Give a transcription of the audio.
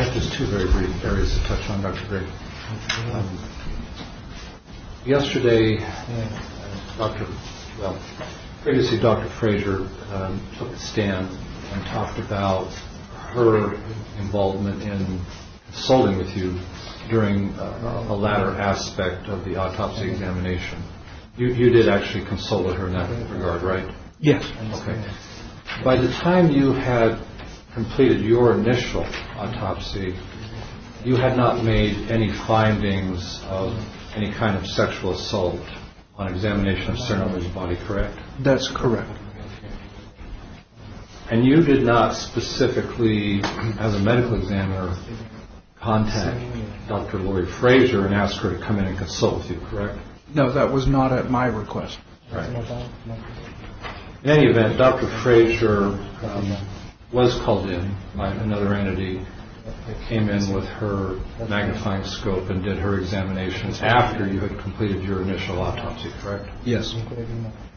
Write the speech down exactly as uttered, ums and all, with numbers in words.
have just two very brief areas to touch on, Doctor Gray. Um, yesterday, Doctor Well, previously Doctor Frazier um, took the stand and talked about her involvement in consulting with you during uh, a latter aspect of the autopsy examination. You, you did actually consult with her in that regard, right? Yes. Okay. By the time you had completed your initial autopsy, you had not made any findings of any kind of sexual assault on examination of Cernover's body, correct? That's correct. And you did not specifically, as a medical examiner, contact Doctor Lori Frazier and ask her to come in and consult with you, correct? No, that was not at my request. Right. In any event, Doctor Frazier um, was called in by another entity, came in with her magnifying scope and did her examinations after you had completed your initial autopsy, correct? Yes.